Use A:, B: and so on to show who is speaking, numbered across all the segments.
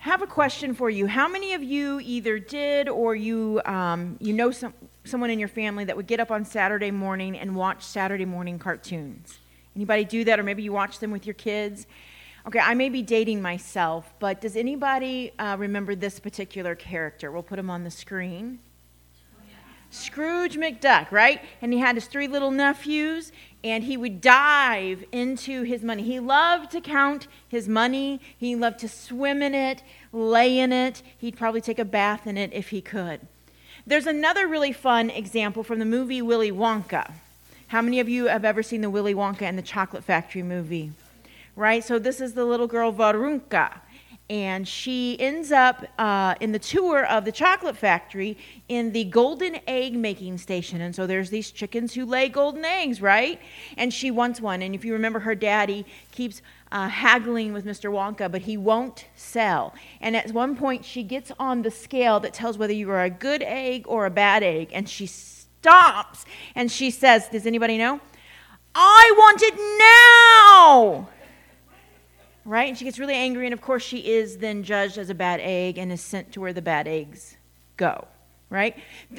A: have a question for you. How many of you either did or you know someone in your family that would get up on Saturday morning and watch Saturday morning cartoons? Anybody do that, or maybe you watch them with your kids? Okay, I may be dating myself, but does anybody remember this particular character? We'll put him on the screen. Scrooge McDuck, right? And he had his 3 little nephews, and he would dive into his money. He loved to count his money. He loved to swim in it, lay in it. He'd probably take a bath in it if he could. There's another really fun example from the movie Willy Wonka. How many of you have ever seen the Willy Wonka and the Chocolate Factory movie? Right? So this is the little girl Varunka. And she ends up in the tour of the chocolate factory in the golden egg making station. And so there's these chickens who lay golden eggs, right? And she wants one. And if you remember, her daddy keeps haggling with Mr. Wonka, but he won't sell. And at one point, she gets on the scale that tells whether you are a good egg or a bad egg. And she stops and she says, does anybody know? I want it now! Right? And she gets really angry, and of course she is then judged as a bad egg and is sent to where the bad eggs go. Right?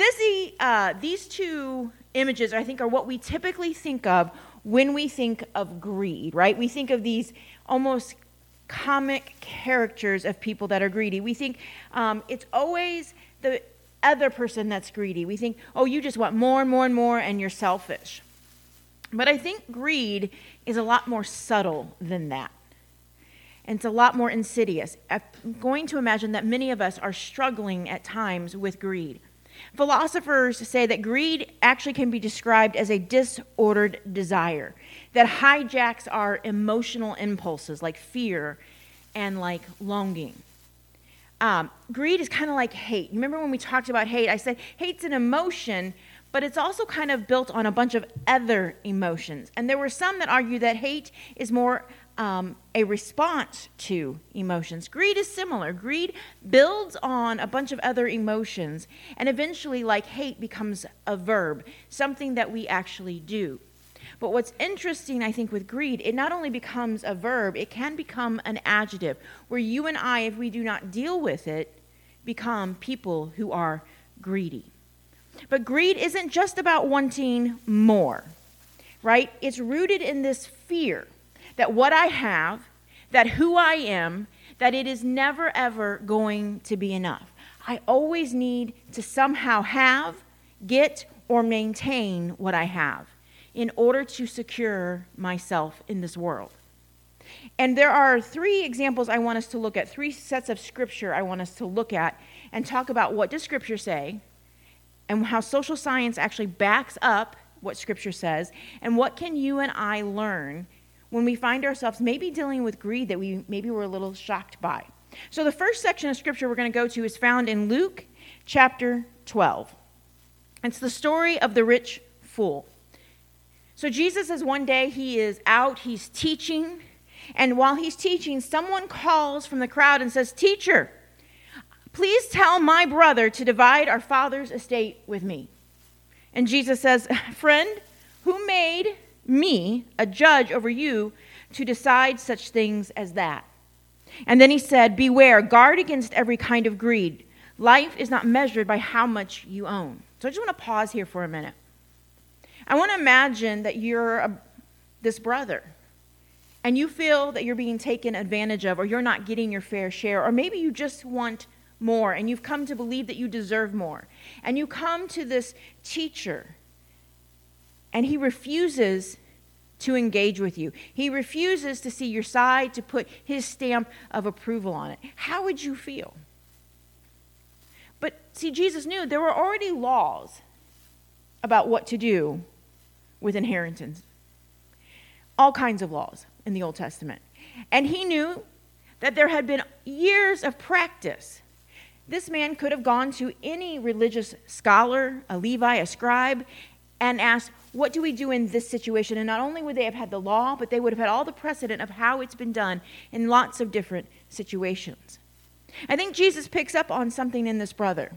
A: These 2 images, I think, are what we typically think of when we think of greed. Right? We think of these almost comic characters of people that are greedy. We think it's always the other person that's greedy. We think, oh, you just want more and more and more, and you're selfish. But I think greed is a lot more subtle than that. And it's a lot more insidious. I'm going to imagine that many of us are struggling at times with greed. Philosophers say that greed actually can be described as a disordered desire that hijacks our emotional impulses like fear and like longing. Greed is kind of like hate. You remember when we talked about hate? I said hate's an emotion, but it's also kind of built on a bunch of other emotions. And there were some that argue that hate is more a response to emotions. Greed is similar. Greed builds on a bunch of other emotions, and eventually, like hate, becomes a verb, something that we actually do. But what's interesting, I think, with greed, it not only becomes a verb, it can become an adjective, where you and I, if we do not deal with it, become people who are greedy. But greed isn't just about wanting more, right? It's rooted in this fear that what I have, that who I am, that it is never, ever going to be enough. I always need to somehow have, get, or maintain what I have in order to secure myself in this world. And there are 3 examples I want us to look at, 3 sets of scripture I want us to look at and talk about what does scripture say and how social science actually backs up what scripture says, and what can you and I learn when we find ourselves maybe dealing with greed that we maybe were a little shocked by. So the first section of scripture we're going to go to is found in Luke chapter 12. It's the story of the rich fool. So Jesus says one day he is out, he's teaching, and while he's teaching, someone calls from the crowd and says, "Teacher, please tell my brother to divide our father's estate with me." And Jesus says, "Friend, who made me a judge over you to decide such things as that?" And then he said, "Beware, guard against every kind of greed. Life is not measured by how much you own." So I just want to pause here for a minute. I want to imagine that you're this brother, and you feel that you're being taken advantage of, or you're not getting your fair share, or maybe you just want more, and you've come to believe that you deserve more. And you come to this teacher, and he refuses to engage with you. He refuses to see your side, to put his stamp of approval on it. How would you feel? But see, Jesus knew there were already laws about what to do with inheritance. All kinds of laws in the Old Testament. And he knew that there had been years of practice. This man could have gone to any religious scholar, a Levi, a scribe, and asked, what do we do in this situation? And not only would they have had the law, but they would have had all the precedent of how it's been done in lots of different situations. I think Jesus picks up on something in this brother.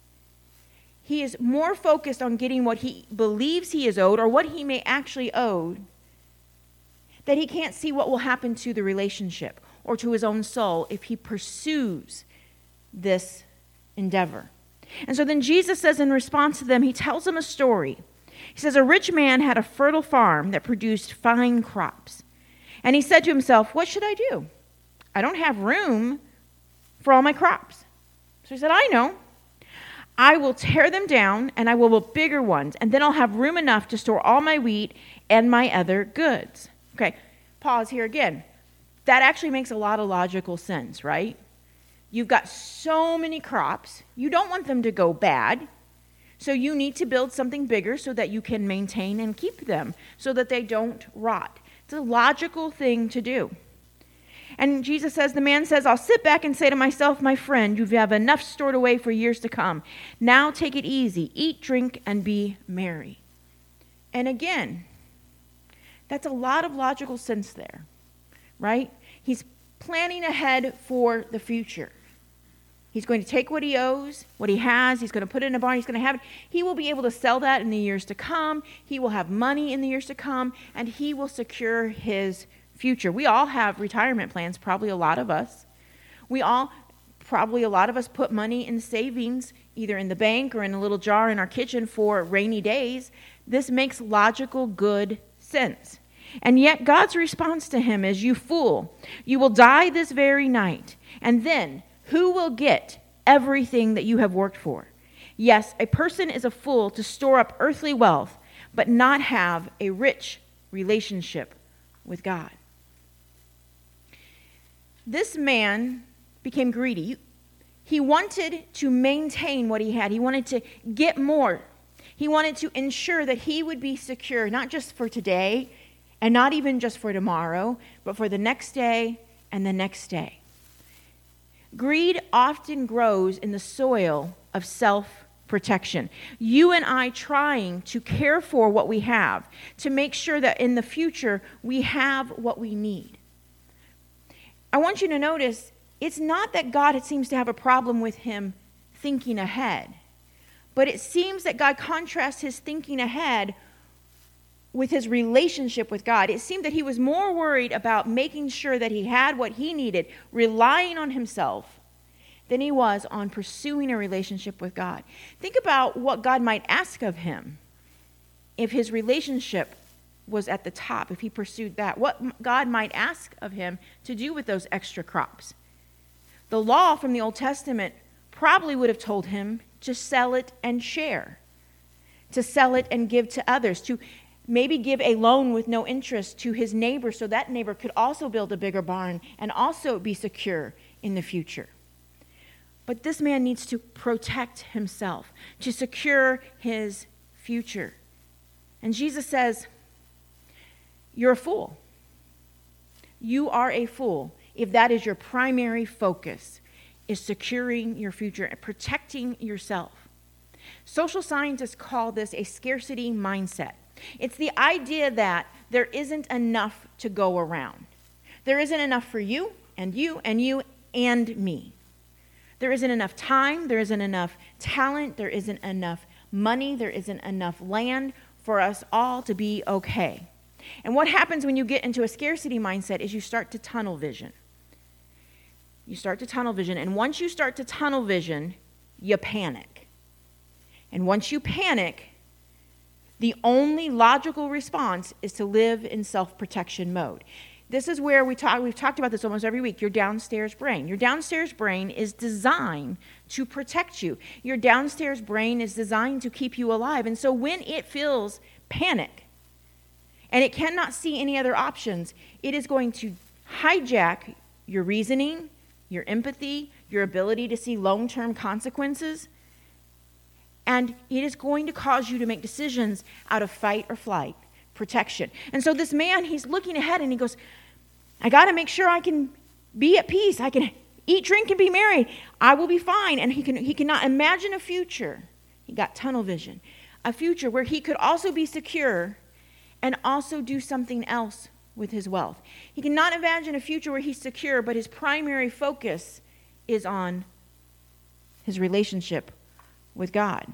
A: He is more focused on getting what he believes he is owed, or what he may actually owe, that he can't see what will happen to the relationship, or to his own soul if he pursues this endeavor. And so then Jesus says in response to them, he tells them a story. He says, a rich man had a fertile farm that produced fine crops. And he said to himself, what should I do? I don't have room for all my crops. So he said, I know. I will tear them down and I will build bigger ones, and then I'll have room enough to store all my wheat and my other goods. Okay, pause here again. That actually makes a lot of logical sense, right? You've got so many crops. You don't want them to go bad. So you need to build something bigger so that you can maintain and keep them so that they don't rot. It's a logical thing to do. And Jesus says, the man says, I'll sit back and say to myself, my friend, you have enough stored away for years to come. Now take it easy. Eat, drink, and be merry. And again, that's a lot of logical sense there, right? He's planning ahead for the future. He's going to take what he owes, what he has, he's going to put it in a barn, he's going to have it. He will be able to sell that in the years to come. He will have money in the years to come, and he will secure his future. We all have retirement plans, probably a lot of us. Probably a lot of us put money in savings, either in the bank or in a little jar in our kitchen for rainy days. This makes logical, good sense. And yet God's response to him is, you fool, you will die this very night, and then who will get everything that you have worked for? Yes, a person is a fool to store up earthly wealth, but not have a rich relationship with God. This man became greedy. He wanted to maintain what he had. He wanted to get more. He wanted to ensure that he would be secure, not just for today, and not even just for tomorrow, but for the next day and the next day. Greed often grows in the soil of self-protection. You and I trying to care for what we have, to make sure that in the future we have what we need. I want you to notice, it's not that God seems to have a problem with him thinking ahead, but it seems that God contrasts his thinking ahead with his relationship with God. It seemed that he was more worried about making sure that he had what he needed, relying on himself, than he was on pursuing a relationship with God. Think about what God might ask of him if his relationship was at the top, if he pursued that. What God might ask of him to do with those extra crops. The law from the Old Testament probably would have told him to sell it and share, to sell it and give to others, to maybe give a loan with no interest to his neighbor so that neighbor could also build a bigger barn and also be secure in the future. But this man needs to protect himself, to secure his future. And Jesus says, you're a fool. You are a fool if that is your primary focus, is securing your future and protecting yourself. Social scientists call this a scarcity mindset. It's the idea that there isn't enough to go around. There isn't enough for you and you and you and me. There isn't enough time, there isn't enough talent, there isn't enough money, there isn't enough land for us all to be okay. And what happens when you get into a scarcity mindset is you start to tunnel vision. You start to tunnel vision, and once you start to tunnel vision, you panic. And once you panic, the only logical response is to live in self-protection mode. This is where we've talked about this almost every week, your downstairs brain. Your downstairs brain is designed to protect you. Your downstairs brain is designed to keep you alive. And so when it feels panic, and it cannot see any other options, it is going to hijack your reasoning, your empathy, your ability to see long-term consequences, and it is going to cause you to make decisions out of fight or flight, protection. And so this man, he's looking ahead and he goes, I got to make sure I can be at peace. I can eat, drink, and be merry. I will be fine. And he cannot imagine a future. He got tunnel vision. A future where he could also be secure and also do something else with his wealth. He cannot imagine a future where he's secure, but his primary focus is on his relationship with God.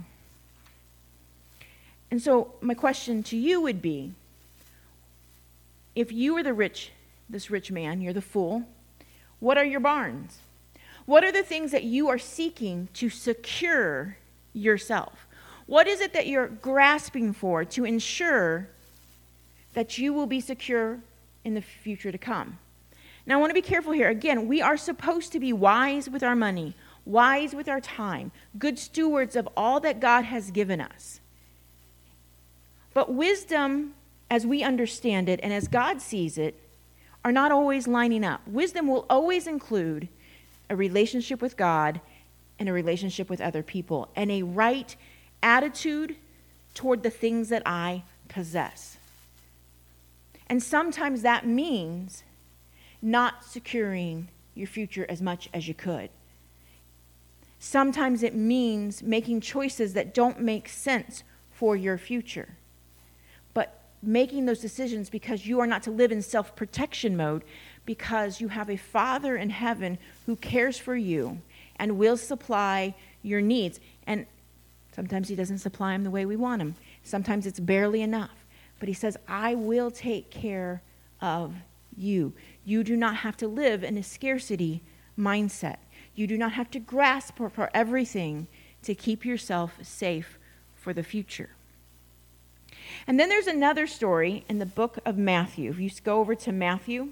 A: And so my question to you would be, if you were this rich man, you're the fool, What are your barns? What are the things that you are seeking to secure yourself? What is it that you're grasping for to ensure that you will be secure in the future to come? Now, I want to be careful here. Again, we are supposed to be wise with our money, wise with our time, good stewards of all that God has given us. But wisdom, as we understand it and as God sees it, are not always lining up. Wisdom will always include a relationship with God and a relationship with other people and a right attitude toward the things that I possess. And sometimes that means not securing your future as much as you could. Sometimes it means making choices that don't make sense for your future. But making those decisions because you are not to live in self-protection mode, because you have a Father in heaven who cares for you and will supply your needs. And sometimes he doesn't supply them the way we want them. Sometimes it's barely enough. But he says, I will take care of you. You do not have to live in a scarcity mindset. You do not have to grasp for everything to keep yourself safe for the future. And then there's another story in the book of Matthew. If you go over to Matthew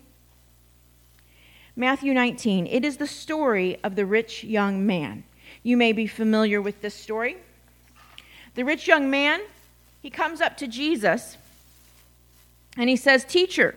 A: 19, it is the story of the rich young man. You may be familiar with this story. The rich young man, he comes up to Jesus and he says, Teacher,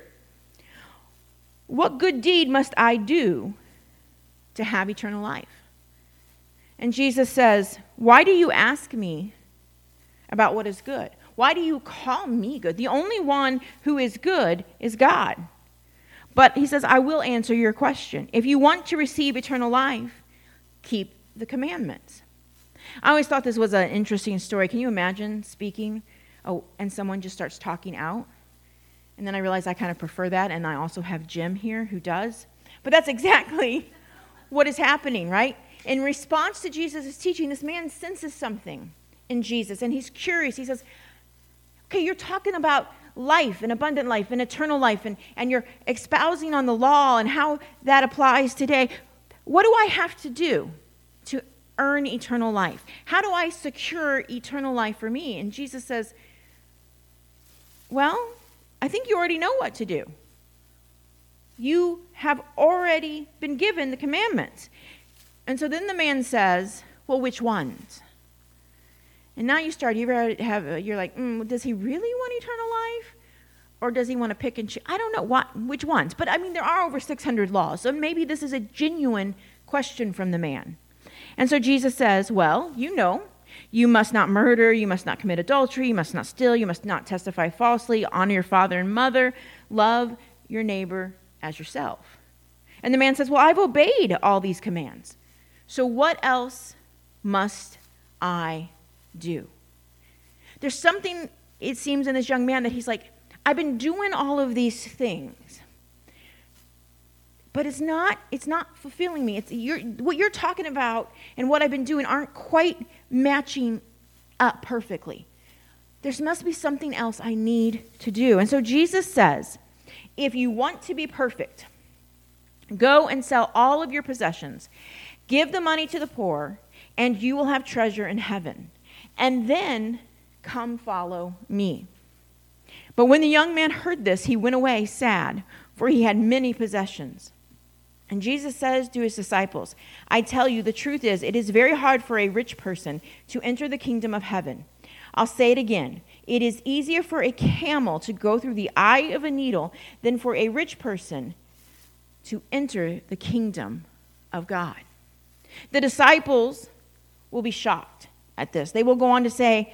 A: what good deed must I do to have eternal life? And Jesus says, why do you ask me about what is good? Why do you call me good? The only one who is good is God. But he says, I will answer your question. If you want to receive eternal life, keep the commandments. I always thought this was an interesting story. Can you imagine speaking, and someone just starts talking out? And then I realized I kind of prefer that, and I also have Jim here who does. But that's exactly what is happening, right? In response to Jesus' teaching, this man senses something in Jesus, and he's curious. He says, okay, you're talking about life and abundant life and eternal life, and you're espousing on the law and how that applies today. What do I have to do to earn eternal life? How do I secure eternal life for me? And Jesus says, well, I think you already know what to do. You have already been given the commandments. And so then the man says, well, which ones? And now you're like, does he really want eternal life? Or does he want to pick and choose? I don't know which ones. But I mean, there are over 600 laws. So maybe this is a genuine question from the man. And so Jesus says, well, you must not murder, you must not commit adultery, you must not steal, you must not testify falsely, honor your father and mother, love your neighbor as yourself. And the man says, well, I've obeyed all these commands. So what else must I do? There's something, it seems, in this young man that he's like, I've been doing all of these things, but it's not fulfilling me. What you're talking about and what I've been doing aren't quite matching up perfectly. There must be something else I need to do. And so Jesus says, if you want to be perfect, go and sell all of your possessions, give the money to the poor, and you will have treasure in heaven. And then come follow me. But when the young man heard this, he went away sad, for he had many possessions. And Jesus says to his disciples, I tell you, the truth is, it is very hard for a rich person to enter the kingdom of heaven. I'll say it again. It is easier for a camel to go through the eye of a needle than for a rich person to enter the kingdom of God. The disciples will be shocked at this. They will go on to say,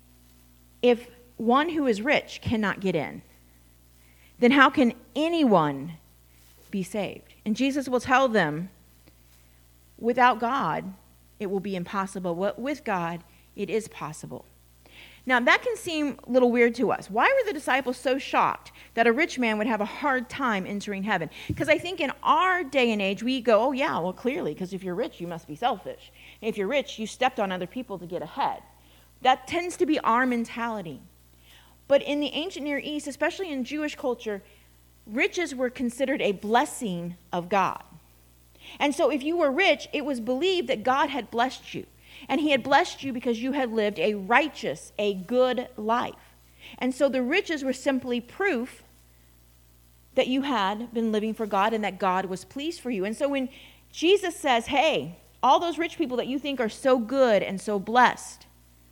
A: if one who is rich cannot get in, then how can anyone be saved? And Jesus will tell them, without God, it will be impossible. With God, it is possible. Now, that can seem a little weird to us. Why were the disciples so shocked that a rich man would have a hard time entering heaven? Because I think in our day and age, we go, oh, yeah, well, clearly, because if you're rich, you must be selfish. And if you're rich, you stepped on other people to get ahead. That tends to be our mentality. But in the ancient Near East, especially in Jewish culture, riches were considered a blessing of God. And so if you were rich, it was believed that God had blessed you. And he had blessed you because you had lived a righteous, a good life. And so the riches were simply proof that you had been living for God and that God was pleased for you. And so when Jesus says, hey, all those rich people that you think are so good and so blessed,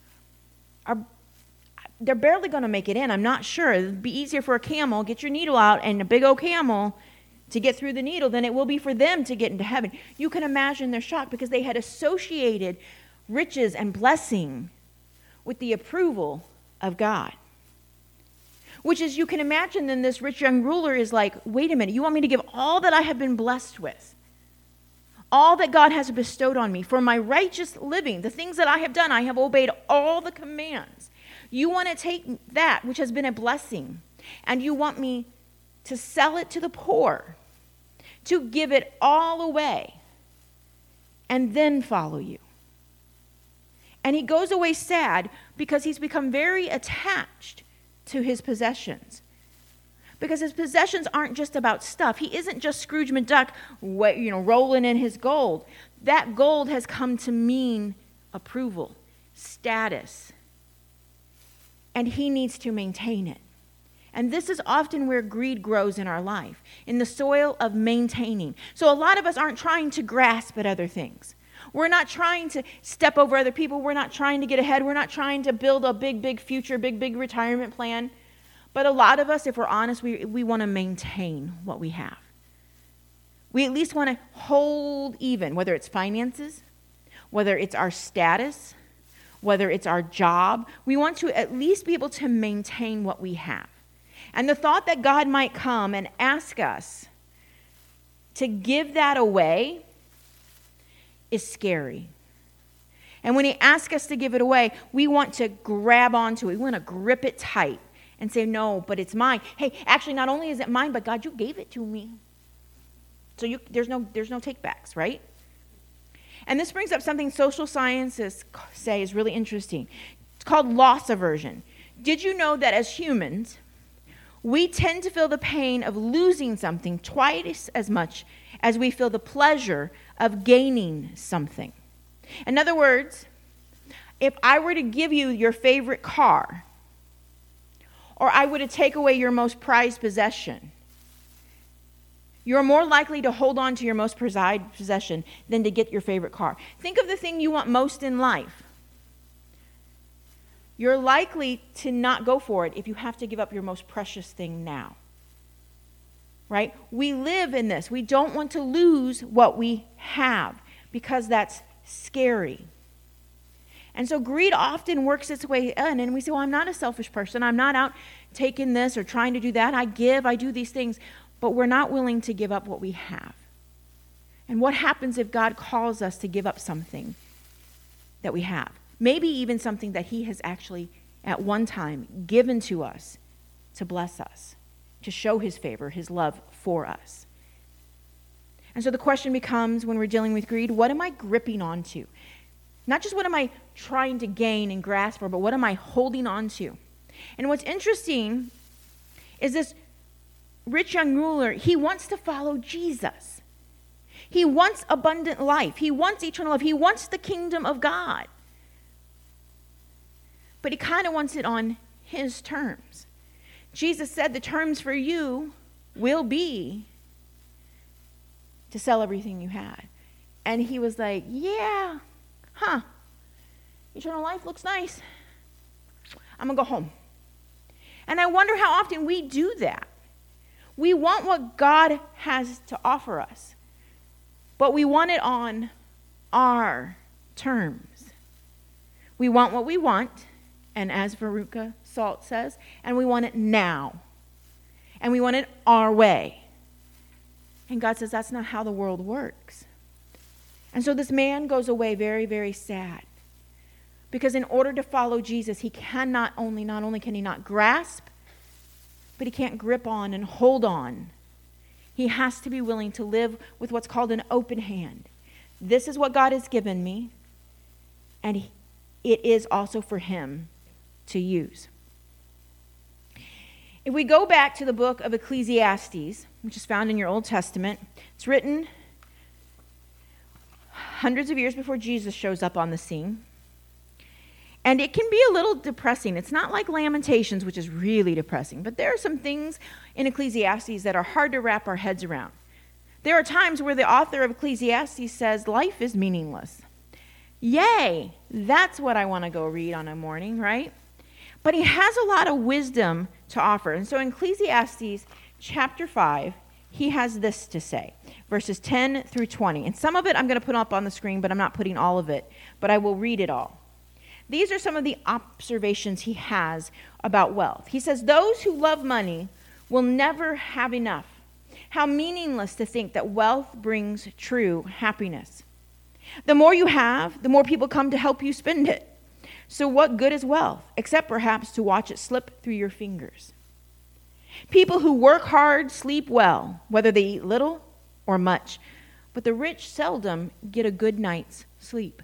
A: they're barely going to make it in. I'm not sure. It'd be easier for a camel, get your needle out, and a big old camel to get through the needle than it will be for them to get into heaven. You can imagine their shock because they had associated riches and blessing with the approval of God. Which is, you can imagine then this rich young ruler is like, wait a minute, you want me to give all that I have been blessed with, all that God has bestowed on me for my righteous living, the things that I have done, I have obeyed all the commands. You want to take that which has been a blessing and you want me to sell it to the poor, to give it all away, and then follow you. And he goes away sad because he's become very attached to his possessions. Because his possessions aren't just about stuff. He isn't just Scrooge McDuck, rolling in his gold. That gold has come to mean approval, status, and he needs to maintain it. And this is often where greed grows in our life, in the soil of maintaining. So a lot of us aren't trying to grasp at other things. We're not trying to step over other people. We're not trying to get ahead. We're not trying to build a big future, big retirement plan. But a lot of us, if we're honest, we want to maintain what we have. We at least want to hold even, whether it's finances, whether it's our status, whether it's our job. We want to at least be able to maintain what we have. And the thought that God might come and ask us to give that away is scary. And when he asks us to give it away, we want to grab onto it. We want to grip it tight and say, no, but it's mine. Hey, actually, not only is it mine, but God, you gave it to me. So there's no takebacks, right? And this brings up something social scientists say is really interesting. It's called loss aversion. Did you know that as humans, we tend to feel the pain of losing something twice as much as we feel the pleasure of gaining something? In other words, if I were to give you your favorite car, or I were to take away your most prized possession, you're more likely to hold on to your most prized possession than to get your favorite car. Think of the thing you want most in life. You're likely to not go for it if you have to give up your most precious thing now. Right? We live in this. We don't want to lose what we have because that's scary. And so greed often works its way in, and we say, well, I'm not a selfish person. I'm not out taking this or trying to do that. I do these things, but we're not willing to give up what we have. And what happens if God calls us to give up something that we have? Maybe even something that he has actually at one time given to us to bless us, to show his favor, his love for us. And so the question becomes, when we're dealing with greed, what am I gripping onto? Not just what am I trying to gain and grasp for, but what am I holding on to? And what's interesting is this rich young ruler, he wants to follow Jesus. He wants abundant life. He wants eternal life. He wants the kingdom of God. But he kind of wants it on his terms. Jesus said the terms for you will be to sell everything you had. And he was like, yeah, eternal life looks nice. I'm going to go home. And I wonder how often we do that. We want what God has to offer us, but we want it on our terms. We want what we want, and as Veruca Salt says, and we want it now. And we want it our way. And God says that's not how the world works. And so this man goes away very, very sad. Because in order to follow Jesus, he can not only can he not grasp, but he can't grip on and hold on. He has to be willing to live with what's called an open hand. This is what God has given me, and it is also for him to use. If we go back to the book of Ecclesiastes, which is found in your Old Testament, it's written hundreds of years before Jesus shows up on the scene. And it can be a little depressing. It's not like Lamentations, which is really depressing, but there are some things in Ecclesiastes that are hard to wrap our heads around. There are times where the author of Ecclesiastes says, life is meaningless. Yay! That's what I want to go read on a morning, right? But he has a lot of wisdom to offer. And so in Ecclesiastes chapter 5, he has this to say, verses 10 through 20. And some of it I'm going to put up on the screen, but I'm not putting all of it, but I will read it all. These are some of the observations he has about wealth. He says, those who love money will never have enough. How meaningless to think that wealth brings true happiness. The more you have, the more people come to help you spend it. So what good is wealth, except perhaps to watch it slip through your fingers? People who work hard sleep well, whether they eat little or much, but the rich seldom get a good night's sleep.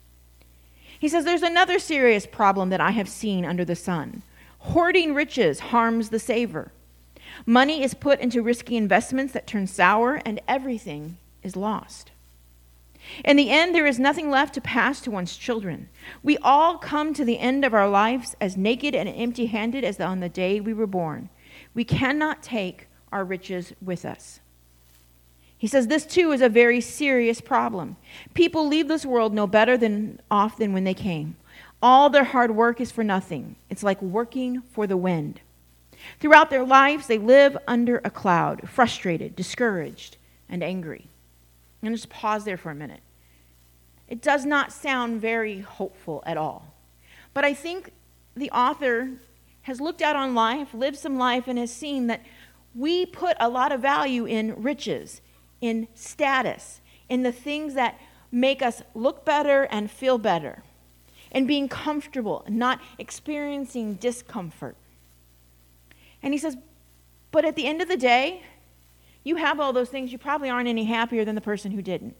A: He says there's another serious problem that I have seen under the sun. Hoarding riches harms the saver. Money is put into risky investments that turn sour, and everything is lost. In the end, there is nothing left to pass to one's children. We all come to the end of our lives as naked and empty-handed as on the day we were born. We cannot take our riches with us. He says this, too, is a very serious problem. People leave this world no better off than when they came. All their hard work is for nothing. It's like working for the wind. Throughout their lives, they live under a cloud, frustrated, discouraged, and angry. I'm going to just pause there for a minute. It does not sound very hopeful at all. But I think the author has looked out on life, lived some life, and has seen that we put a lot of value in riches, in status, in the things that make us look better and feel better, and being comfortable and not experiencing discomfort. And he says, but at the end of the day, you have all those things, you probably aren't any happier than the person who didn't.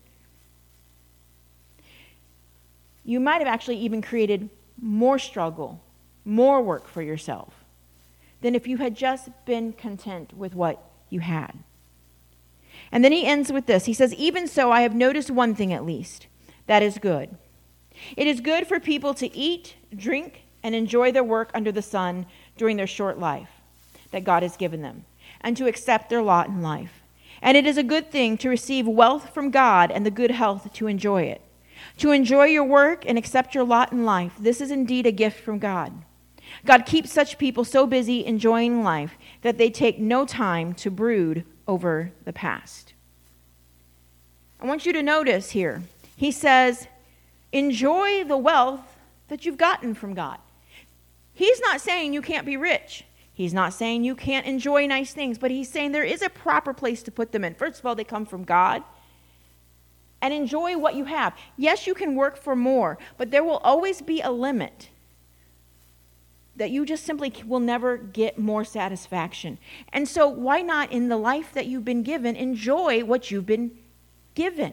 A: You might have actually even created more struggle, more work for yourself than if you had just been content with what you had. And then he ends with this. He says, even so, I have noticed one thing at least, that is good. It is good for people to eat, drink, and enjoy their work under the sun during their short life that God has given them, and to accept their lot in life. And it is a good thing to receive wealth from God and the good health to enjoy it. To enjoy your work and accept your lot in life, this is indeed a gift from God. God keeps such people so busy enjoying life that they take no time to brood over the past. I want you to notice here, he says, enjoy the wealth that you've gotten from God. He's not saying you can't be rich. He's not saying you can't enjoy nice things, but he's saying there is a proper place to put them in. First of all, they come from God. And enjoy what you have. Yes, you can work for more, but there will always be a limit that you just simply will never get more satisfaction. And so why not, in the life that you've been given, enjoy what you've been given?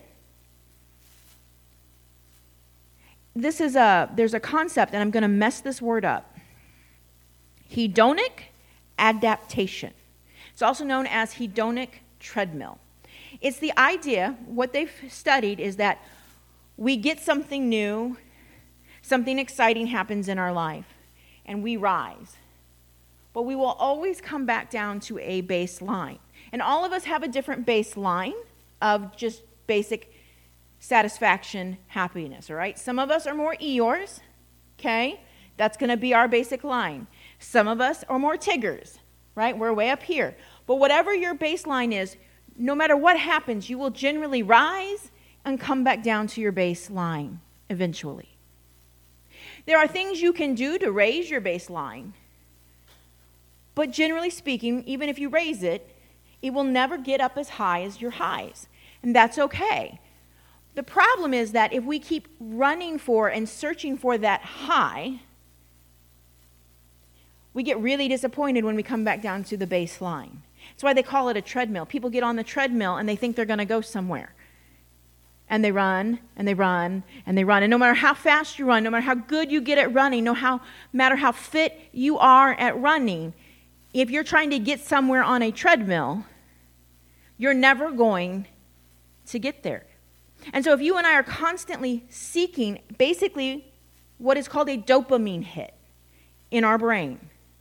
A: There's a concept, and I'm going to mess this word up. Hedonic adaptation. It's also known as hedonic treadmill. It's the idea, what they've studied is that we get something new, something exciting happens in our life, and we rise. But we will always come back down to a baseline. And all of us have a different baseline of just basic satisfaction, happiness, all right? Some of us are more Eeyores, okay? That's going to be our basic line. Some of us are more Tiggers, right? We're way up here. But whatever your baseline is, no matter what happens, you will generally rise and come back down to your baseline eventually. There are things you can do to raise your baseline, but generally speaking, even if you raise it, it will never get up as high as your highs, and that's okay. The problem is that if we keep running for and searching for that high, we get really disappointed when we come back down to the baseline. That's why they call it a treadmill. People get on the treadmill and they think they're going to go somewhere. And they run, and they run, and they run. And no matter how fast you run, no matter how good you get at running, no matter how fit you are at running, if you're trying to get somewhere on a treadmill, you're never going to get there. And so if you and I are constantly seeking basically what is called a dopamine hit in our brain,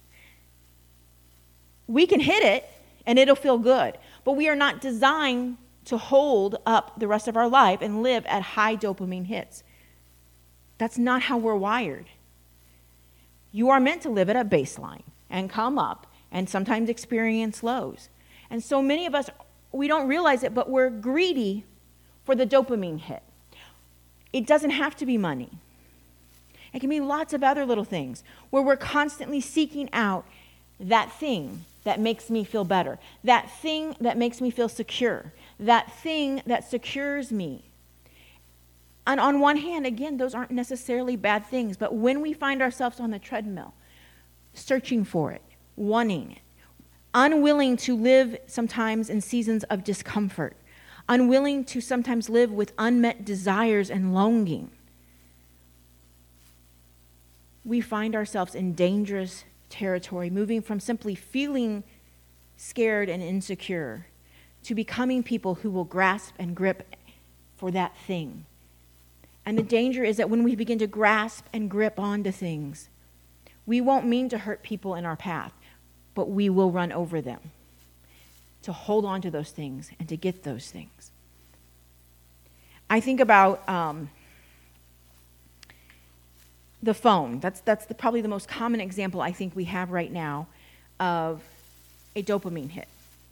A: we can hit it and it'll feel good, but we are not designed to hold up the rest of our life and live at high dopamine hits. That's not how we're wired. You are meant to live at a baseline and come up and sometimes experience lows. And so many of us, we don't realize it, but we're greedy for the dopamine hit. It doesn't have to be money. It can be lots of other little things where we're constantly seeking out that thing that makes me feel better, that thing that makes me feel secure, that thing that secures me. And on one hand, again, those aren't necessarily bad things, but when we find ourselves on the treadmill, searching for it, wanting it, unwilling to live sometimes in seasons of discomfort, unwilling to sometimes live with unmet desires and longing, we find ourselves in dangerous territory, moving from simply feeling scared and insecure to becoming people who will grasp and grip for that thing. And the danger is that when we begin to grasp and grip onto things, we won't mean to hurt people in our path, but we will run over them to hold on to those things and to get those things. I think about the phone. That's probably the most common example I think we have right now of a dopamine hit.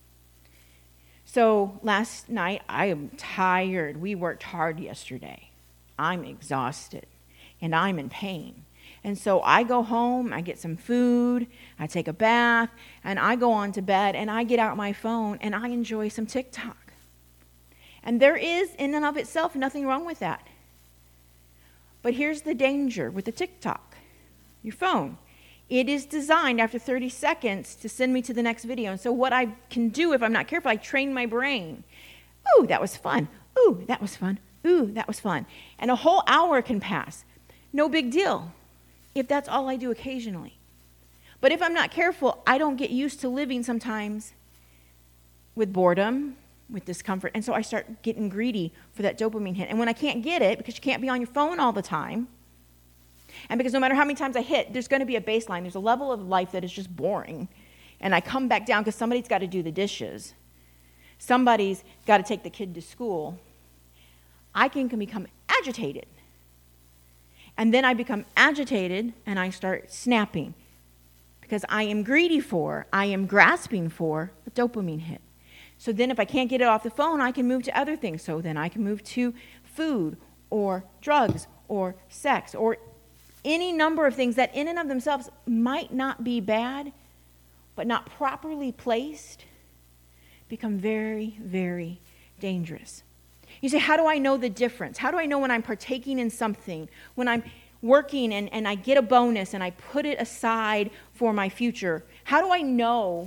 A: So last night, I am tired. We worked hard yesterday. I'm exhausted, and I'm in pain. And so I go home, I get some food, I take a bath, and I go on to bed, and I get out my phone, and I enjoy some TikTok. And there is, in and of itself, nothing wrong with that. But here's the danger with the TikTok, your phone. It is designed after 30 seconds to send me to the next video. And so what I can do if I'm not careful, I train my brain. Ooh, that was fun. Ooh, that was fun. Ooh, that was fun. And a whole hour can pass. No big deal if that's all I do occasionally. But if I'm not careful, I don't get used to living sometimes with boredom, with discomfort. And so I start getting greedy for that dopamine hit. And when I can't get it, because you can't be on your phone all the time, and because no matter how many times I hit, there's going to be a baseline. There's a level of life that is just boring. And I come back down because somebody's got to do the dishes. Somebody's got to take the kid to school. I can become agitated. And then I become agitated and I start snapping because I am greedy for, I am grasping for a dopamine hit. So then if I can't get it off the phone, I can move to other things. So then I can move to food or drugs or sex or any number of things that in and of themselves might not be bad, but not properly placed, become very, very dangerous. You say, how do I know the difference? How do I know when I'm partaking in something, when I'm working and I get a bonus and I put it aside for my future? How do I know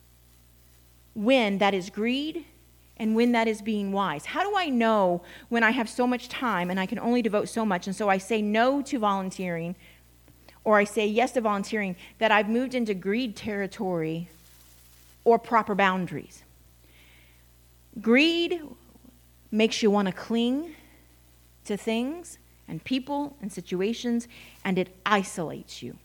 A: when that is greed and when that is being wise? How do I know when I have so much time and I can only devote so much, and so I say no to volunteering or I say yes to volunteering, that I've moved into greed territory or proper boundaries? Greed makes you want to cling to things and people and situations, and it isolates you.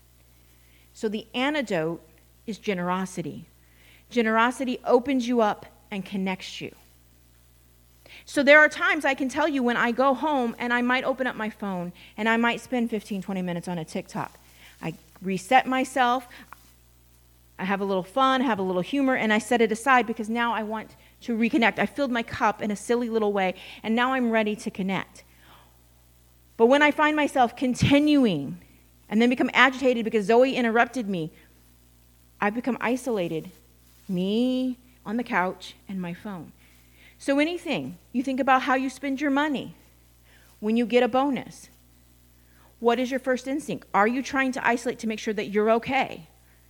A: So the antidote is generosity. Generosity opens you up and connects you. So there are times I can tell you when I go home and I might open up my phone and I might spend 15, 20 minutes on a TikTok. I reset myself, I have a little fun, have a little humor, and I set it aside because now I want to reconnect. I filled my cup in a silly little way, and now I'm ready to connect. But when I find myself continuing and then become agitated because Zoe interrupted me, I've become isolated, me on the couch and my phone. So anything, you think about how you spend your money when you get a bonus. What is your first instinct? Are you trying to isolate to make sure that you're okay?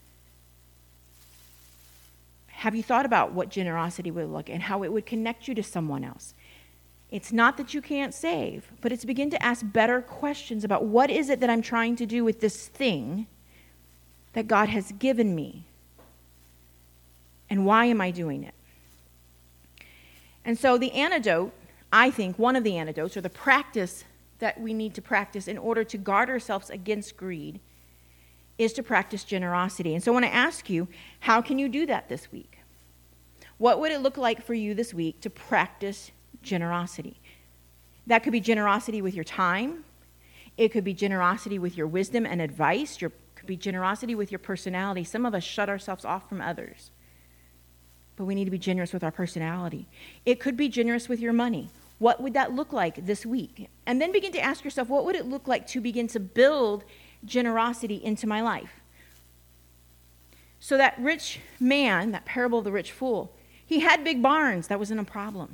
A: Have you thought about what generosity would look and how it would connect you to someone else? It's not that you can't save, but it's begin to ask better questions about what is it that I'm trying to do with this thing that God has given me, and why am I doing it? And so the antidote, I think one of the antidotes, or the practice that we need to practice in order to guard ourselves against greed, is to practice generosity. And so I want to ask you, how can you do that this week? What would it look like for you this week to practice generosity? That could be generosity with your time. It could be generosity with your wisdom and advice. It could be generosity with your personality. Some of us shut ourselves off from others, but we need to be generous with our personality. It could be generous with your money. What would that look like this week? And then begin to ask yourself, what would it look like to begin to build generosity into my life? So that rich man, that parable of the rich fool, he had big barns. That wasn't a problem.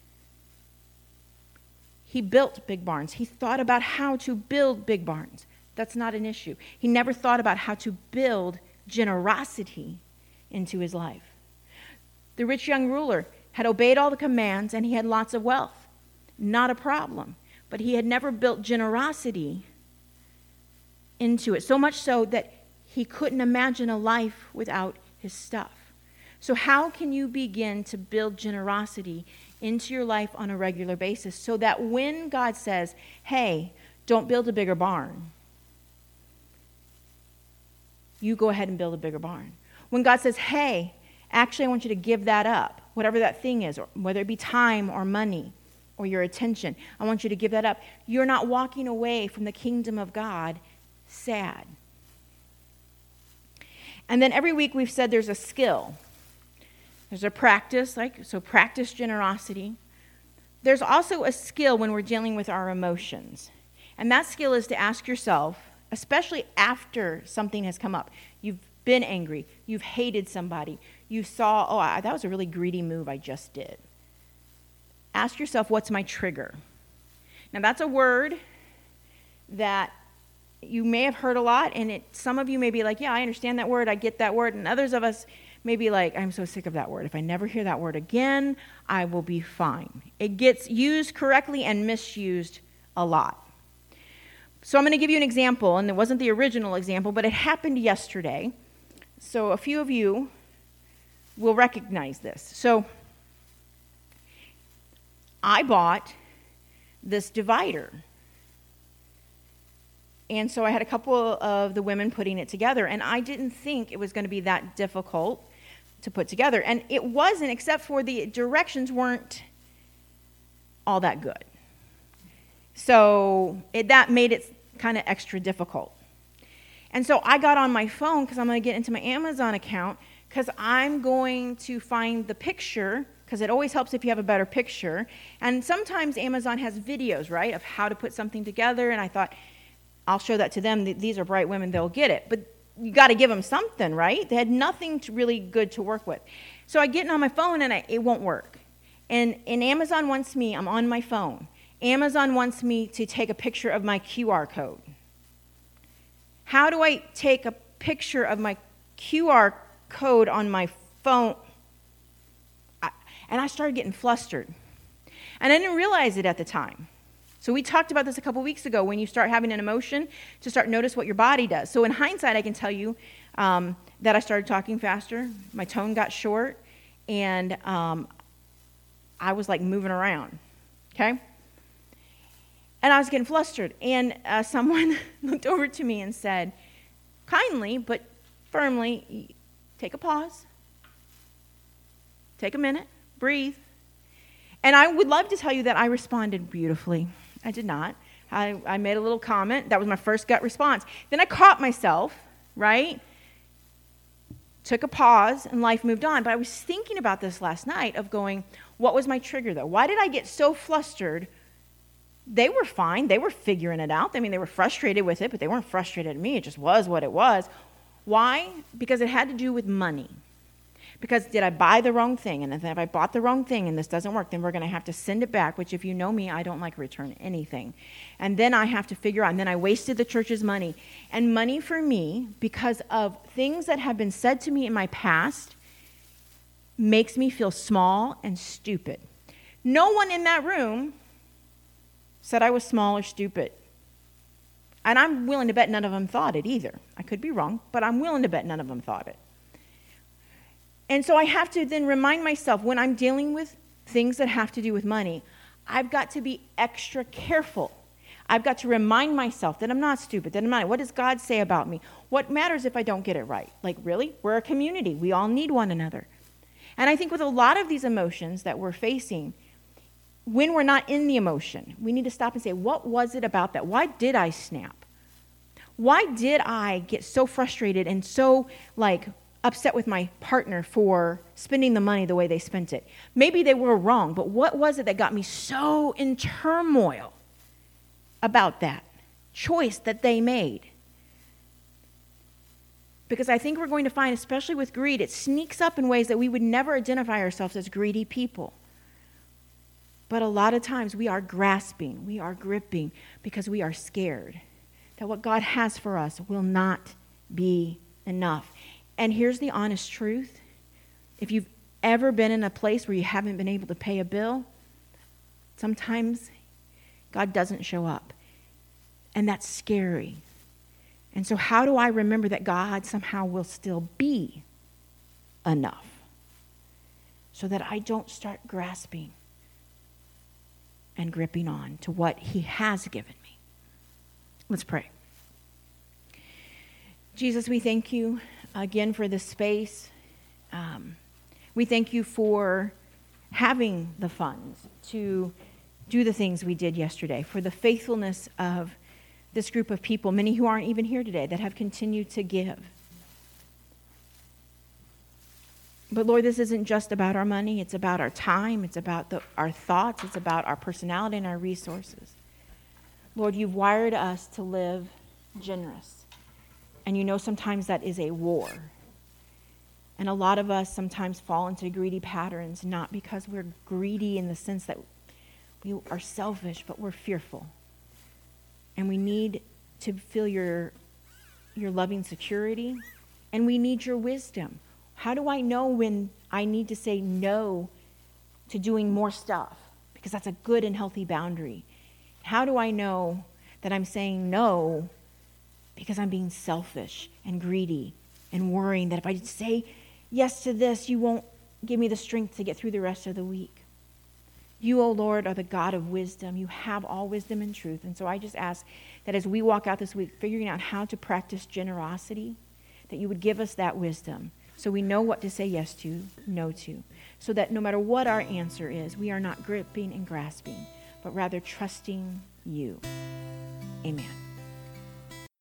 A: He built big barns. He thought about how to build big barns. That's not an issue. He never thought about how to build generosity into his life. The rich young ruler had obeyed all the commands and he had lots of wealth. Not a problem. But he had never built generosity into it, so much so that he couldn't imagine a life without his stuff. So how can you begin to build generosity into your life on a regular basis so that when God says, hey, don't build a bigger barn, you go ahead and build a bigger barn? When God says, hey, actually I want you to give that up, whatever that thing is, or whether it be time or money or your attention, I want you to give that up. You're not walking away from the kingdom of God sad. And then every week we've said there's a skill. There's a practice, so practice generosity. There's also a skill when we're dealing with our emotions. And that skill is to ask yourself, especially after something has come up. You've been angry. You've hated somebody. You saw, that was a really greedy move I just did. Ask yourself, what's my trigger? Now, that's a word that you may have heard a lot, and some of you may be like, yeah, I understand that word, I get that word, and others of us may be like, I'm so sick of that word. If I never hear that word again, I will be fine. It gets used correctly and misused a lot. So I'm going to give you an example, and it wasn't the original example, but it happened yesterday. So a few of you will recognize this. So I bought this divider. And so I had a couple of the women putting it together, and I didn't think it was going to be that difficult to put together. And it wasn't, except for the directions weren't all that good. So that made it kind of extra difficult. And so I got on my phone because I'm going to get into my Amazon account because I'm going to find the picture, because it always helps if you have a better picture. And sometimes Amazon has videos, right, of how to put something together. And I thought, I'll show that to them. These are bright women, they'll get it. But you got to give them something, right? They had nothing really good to work with. So I get on my phone and it won't work. And Amazon wants me, I'm on my phone. Amazon wants me to take a picture of my QR code. How do I take a picture of my QR code on my phone? And I started getting flustered. And I didn't realize it at the time. So we talked about this a couple weeks ago, when you start having an emotion, to start notice what your body does. So in hindsight, I can tell you that I started talking faster, my tone got short, and I was like moving around, okay? And I was getting flustered, and someone looked over to me and said, kindly but firmly, take a pause, take a minute, breathe. And I would love to tell you that I responded beautifully. I did not. I made a little comment. That was my first gut response. Then I caught myself, right? Took a pause, and life moved on. But I was thinking about this last night of going, what was my trigger, though? Why did I get so flustered? They were fine. They were figuring it out. I mean, they were frustrated with it, but they weren't frustrated at me. It just was what it was. Why? Because it had to do with money. Because did I buy the wrong thing? And if I bought the wrong thing and this doesn't work, then we're going to have to send it back, which if you know me, I don't like return anything. And then I have to figure out, and then I wasted the church's money. And money for me, because of things that have been said to me in my past, makes me feel small and stupid. No one in that room said I was small or stupid. And I'm willing to bet none of them thought it either. I could be wrong, but I'm willing to bet none of them thought it. And so I have to then remind myself, when I'm dealing with things that have to do with money, I've got to be extra careful. I've got to remind myself that I'm not stupid, that I'm not. What does God say about me? What matters if I don't get it right? Like, really? We're a community. We all need one another. And I think with a lot of these emotions that we're facing, when we're not in the emotion, we need to stop and say, what was it about that? Why did I snap? Why did I get so frustrated and so, upset with my partner for spending the money the way they spent it? Maybe they were wrong, but what was it that got me so in turmoil about that choice that they made? Because I think we're going to find, especially with greed, it sneaks up in ways that we would never identify ourselves as greedy people. But a lot of times we are grasping, we are gripping because we are scared that what God has for us will not be enough. And here's the honest truth. If you've ever been in a place where you haven't been able to pay a bill, sometimes God doesn't show up. And that's scary. And so how do I remember that God somehow will still be enough so that I don't start grasping and gripping on to what he has given me? Let's pray. Jesus, we thank you again for this space. We thank you for having the funds to do the things we did yesterday, for the faithfulness of this group of people, many who aren't even here today, that have continued to give. But Lord, this isn't just about our money. It's about our time. It's about our thoughts. It's about our personality and our resources. Lord, you've wired us to live generous. And you know sometimes that is a war. And a lot of us sometimes fall into greedy patterns, not because we're greedy in the sense that we are selfish, but we're fearful. And we need to feel your loving security. And we need your wisdom. How do I know when I need to say no to doing more stuff? Because that's a good and healthy boundary. How do I know that I'm saying no because I'm being selfish and greedy and worrying that if I say yes to this, you won't give me the strength to get through the rest of the week? You, O Lord, are the God of wisdom. You have all wisdom and truth. And so I just ask that as we walk out this week figuring out how to practice generosity, that you would give us that wisdom so we know what to say yes to, no to, so that no matter what our answer is, we are not gripping and grasping, but rather trusting you. Amen.